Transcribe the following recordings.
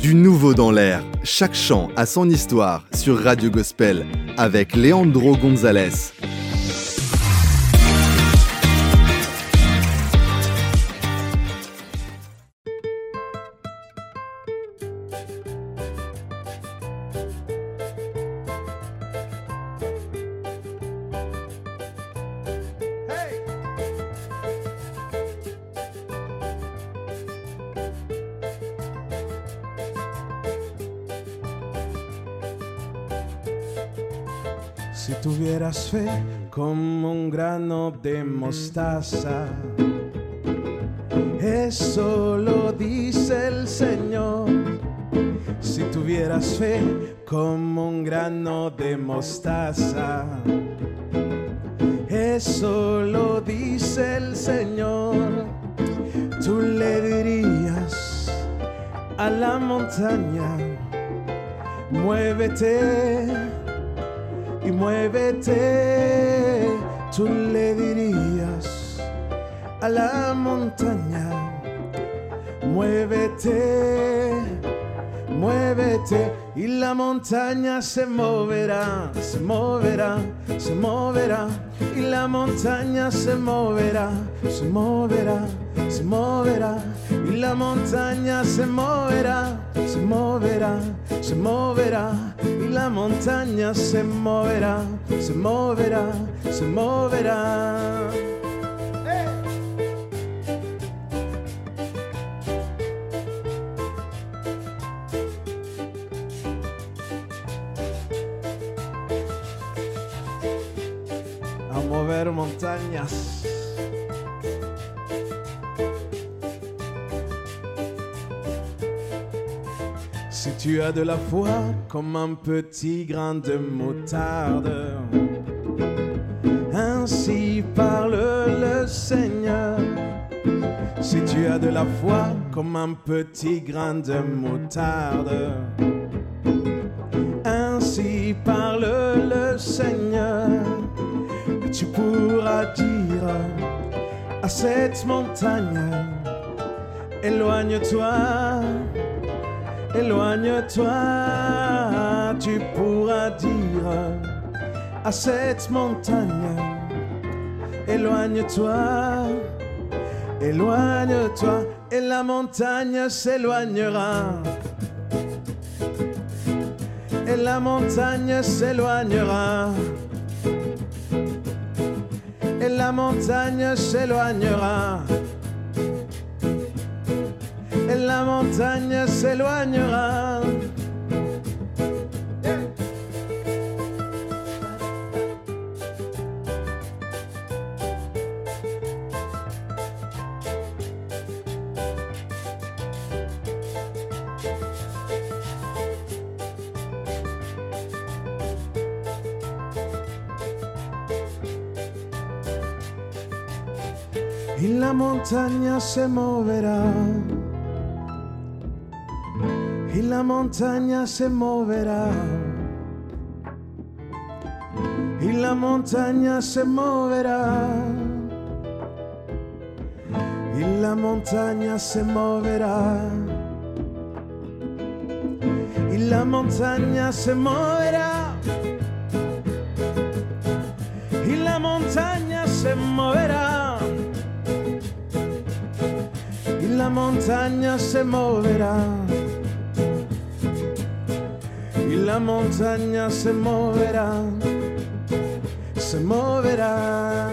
Du nouveau dans l'air, chaque chant a son histoire sur Radio Gospel avec Leandro González. Si tuvieras fe como un grano de mostaza, eso lo dice el Señor. Si tuvieras fe como un grano de mostaza, eso lo dice el Señor. Tú le dirías a la montaña, muévete y muévete. Tú le dirías a la montaña, muévete, muévete, y la montaña se moverá, se moverá, se moverá, y la montaña se moverá, se moverá, se moverá, y la montaña se moverá, se moverá, se moverá, y la montaña se moverá, se moverá, se moverá. A mover montañas. Si tu as de la foi comme un petit grain de moutarde, ainsi parle le Seigneur. Si tu as de la foi comme un petit grain de moutarde, ainsi parle le Seigneur. Tu pourras dire à cette montagne, éloigne-toi, éloigne-toi. Tu pourras dire à cette montagne, éloigne-toi, éloigne-toi, et la montagne s'éloignera, et la montagne s'éloignera, et la montagne s'éloignera, et la montagne s'éloignera. Y la montaña se moverá, y la montaña se moverá, y la montaña se moverá, y la montaña se moverá, y la montaña se moverá, y la montaña se moverá, y la montaña se moverá, y la montaña se moverá, se moverá.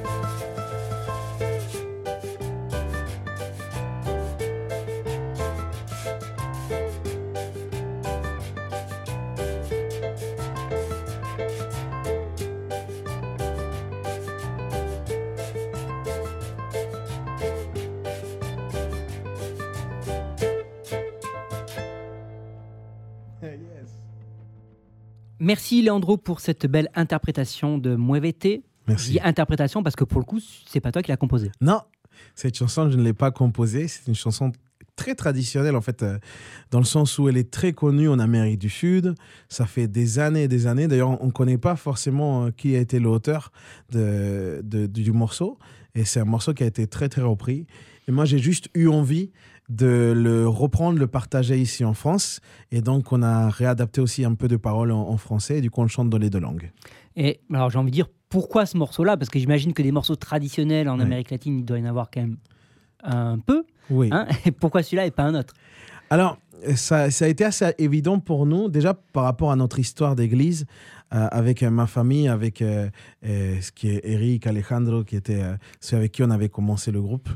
Merci Leandro pour cette belle interprétation de Muévete. Merci. Je dis interprétation parce que pour le coup, c'est pas toi qui l'as composée. Non, cette chanson, je ne l'ai pas composée. C'est une chanson très traditionnelle, en fait, dans le sens où elle est très connue en Amérique du Sud. Ça fait des années et des années. D'ailleurs, on ne connaît pas forcément qui a été l'auteur du morceau. Et c'est un morceau qui a été très, très repris. Et moi, j'ai juste eu envie de le reprendre, le partager ici en France. Et donc, on a réadapté aussi un peu de paroles en français. Et du coup, on chante dans les 2 langues. Et alors, j'ai envie de dire, pourquoi ce morceau-là ? Parce que j'imagine que des morceaux traditionnels en Amérique latine, il doit y en avoir quand même un peu. Oui. Hein ? Et pourquoi celui-là et pas un autre ? Alors, ça a été assez évident pour nous, déjà par rapport à notre histoire d'église, avec ma famille, avec ce qui est Eric, Alejandro, qui était ceux avec qui on avait commencé le groupe.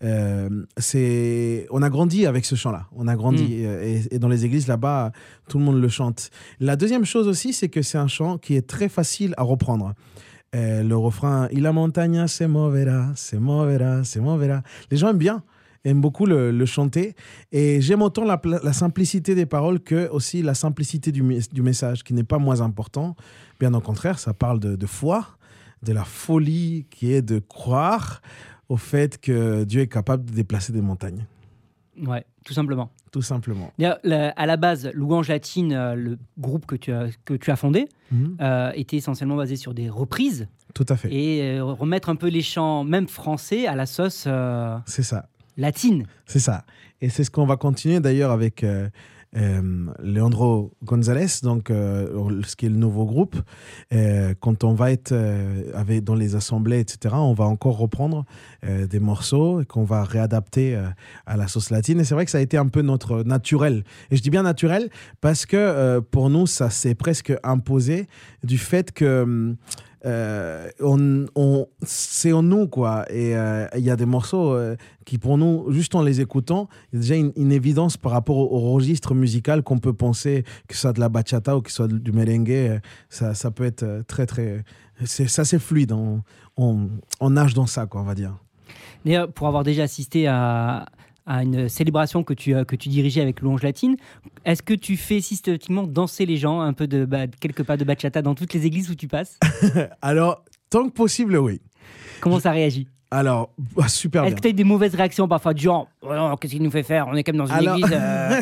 On a grandi avec ce chant-là. On a grandi et dans les églises là-bas, tout le monde le chante. La deuxième chose aussi, c'est que c'est un chant qui est très facile à reprendre. Le refrain « Y la montaña se moverá, se moverá, se moverá ». Les gens aiment beaucoup le chanter. Et j'aime autant la simplicité des paroles que aussi la simplicité du message, qui n'est pas moins important. Bien au contraire, ça parle de foi, de la folie qui est de croire au fait que Dieu est capable de déplacer des montagnes. Ouais, tout simplement. Tout simplement. À la base, Louange Latine, le groupe que tu as fondé, était essentiellement basé sur des reprises. Tout à fait. Et remettre un peu les chants, même français, à la sauce... C'est ça. Latine. C'est ça. Et c'est ce qu'on va continuer d'ailleurs avec Leandro González, donc ce qui est le nouveau groupe. Quand on va être dans les assemblées, etc., on va encore reprendre des morceaux qu'on va réadapter à la sauce latine. Et c'est vrai que ça a été un peu notre naturel. Et je dis bien naturel parce que pour nous, ça s'est presque imposé du fait que... c'est en nous, quoi. Et il y a des morceaux qui, pour nous, juste en les écoutant, il y a déjà une évidence par rapport au registre musical qu'on peut penser, que ce soit de la bachata ou que ce soit du merengue. Ça peut être très, très... C'est fluide. On nage dans ça, quoi, on va dire. D'ailleurs, pour avoir déjà assisté à une célébration que tu dirigeais avec Louange Latine, est-ce que tu fais systématiquement danser les gens, un peu quelques pas de bachata dans toutes les églises où tu passes ? Alors, tant que possible, oui. Comment ça réagit ? Alors, super bien. Est-ce que tu as eu des mauvaises réactions parfois du genre oh non, qu'est-ce qu'il nous fait faire ? On est quand même dans une église.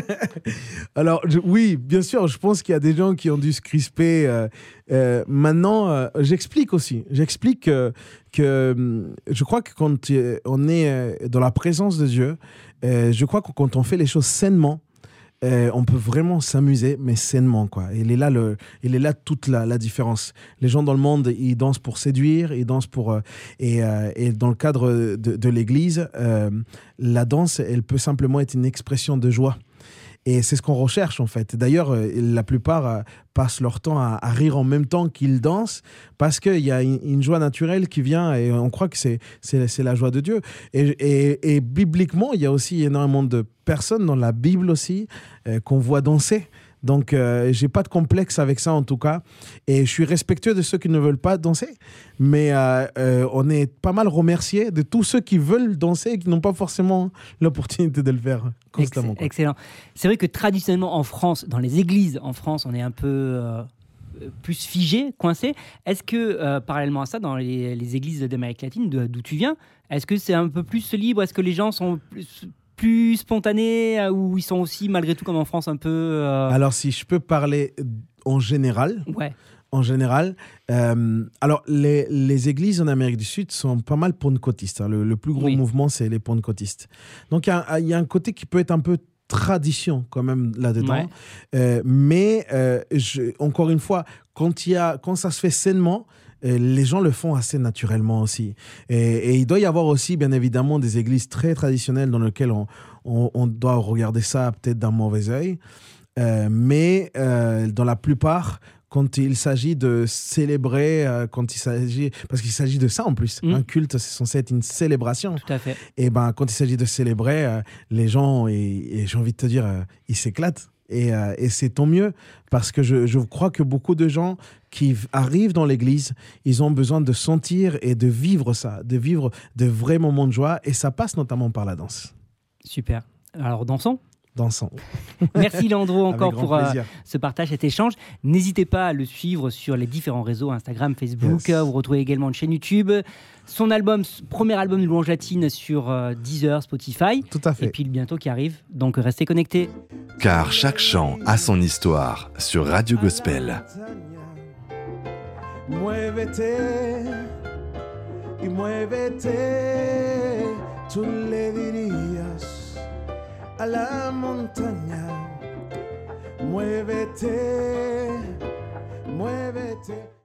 Alors, oui, bien sûr, je pense qu'il y a des gens qui ont dû se crisper. Maintenant, j'explique aussi. J'explique que je crois que quand on est dans la présence de Dieu, je crois que quand on fait les choses sainement, on peut vraiment s'amuser, mais sainement, quoi. Il est là toute la différence. Les gens dans le monde, ils dansent pour séduire, ils dansent pour... et dans le cadre de l'Église, la danse, elle peut simplement être une expression de joie. Et c'est ce qu'on recherche, en fait. D'ailleurs, la plupart passent leur temps à rire en même temps qu'ils dansent parce qu'il y a une joie naturelle qui vient et on croit que c'est la joie de Dieu. Et bibliquement, il y a aussi énormément de personnes dans la Bible aussi qu'on voit danser. Donc, j'ai pas de complexe avec ça en tout cas. Et je suis respectueux de ceux qui ne veulent pas danser. Mais on est pas mal remerciés de tous ceux qui veulent danser et qui n'ont pas forcément l'opportunité de le faire constamment. Excellent. C'est vrai que traditionnellement en France, dans les églises en France, on est un peu plus figé, coincé. Est-ce que, parallèlement à ça, dans les églises d'Amérique latine, d'où tu viens, est-ce que c'est un peu plus libre ? Est-ce que les gens sont plus spontanés ou ils sont aussi, malgré tout, comme en France, un peu... Alors, si je peux parler en général... Ouais. En général, alors les églises en Amérique du Sud sont pas mal pentecôtistes. Hein. Le plus gros mouvement, c'est les pentecôtistes. Donc, il y a un côté qui peut être un peu tradition quand même là-dedans. Ouais. Mais encore une fois, quand ça se fait sainement, les gens le font assez naturellement aussi. Et il doit y avoir aussi, bien évidemment, des églises très traditionnelles dans lesquelles on doit regarder ça peut-être d'un mauvais œil. Mais dans la plupart, quand il s'agit de célébrer, parce qu'il s'agit de ça en plus. Un culte, c'est censé être une célébration. Tout à fait. Et quand il s'agit de célébrer, les gens, et j'ai envie de te dire, ils s'éclatent. Et c'est tant mieux, parce que je crois que beaucoup de gens qui arrivent dans l'église, ils ont besoin de sentir et de vivre ça, de vivre de vrais moments de joie, et ça passe notamment par la danse. Super. Alors, dansons. Merci Leandro encore pour ce partage, cet échange. N'hésitez pas à le suivre sur les différents réseaux, Instagram, Facebook. Yes. Vous retrouvez également une chaîne YouTube. Son premier album de Louange Latine sur Deezer, Spotify. Tout à fait. Et puis bientôt qui arrive. Donc restez connectés. Car chaque chant a son histoire sur Radio Gospel. Muévete y muévete, tú le dirías a la montaña. Muévete, muévete.